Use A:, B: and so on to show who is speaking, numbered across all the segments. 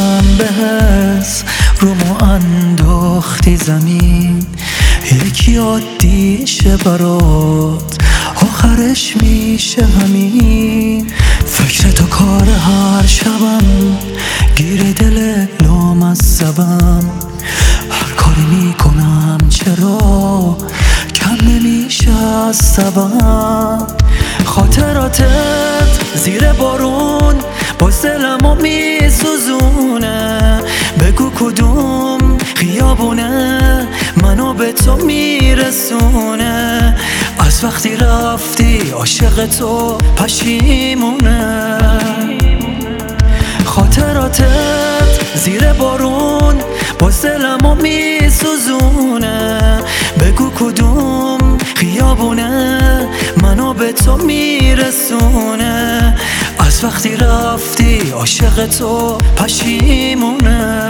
A: شبم به حس رومو انداختی زمین، یکی عادیشه برات آخرش میشه همین. فکر تو کار هر شبم گیر دل لامصبم، هر کاری میکنم چرا کم نمیشه از سبم. خاطراتت زیر بارون باز دلمو میسوزونه، بگو کدوم خیابونه منو به تو میرسونه. از وقتی رفتی عاشق تو پشیمونه. خاطراتت زیر بارون باز دلمو میسوزونه، بگو کدوم خیابونه منو به تو میرسونه. از وقتی رفتی عاشق تو پشیمونه.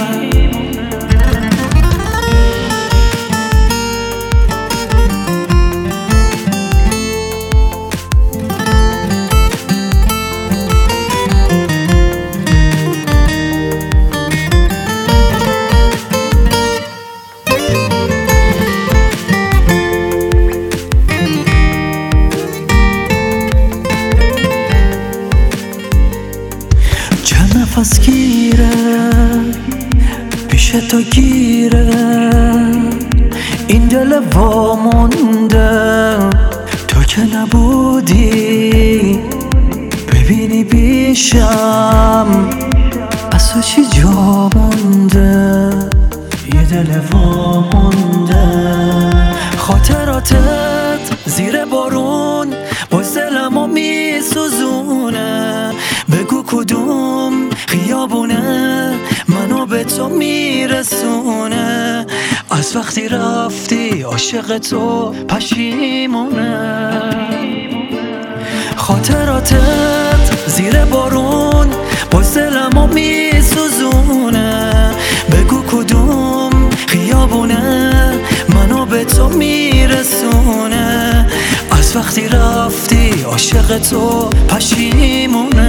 A: نفس گیره پیش تو گیره، این دل وامونده تو که نبودی. ببینی پیشم از تو چی جا مونده، یه دل وامونده. خاطراتت زیر بارون باز دلمو میسوزونه، بگو کدوم خیابونه منو به تو میرسونه. از وقتی رفتی عاشق تو پشیمونه. خاطراتت زیر بارون باز دلمو میسوزونه، بگو کدوم خیابونه منو به تو میرسونه. از وقتی رفتی عاشق تو پشیمونه.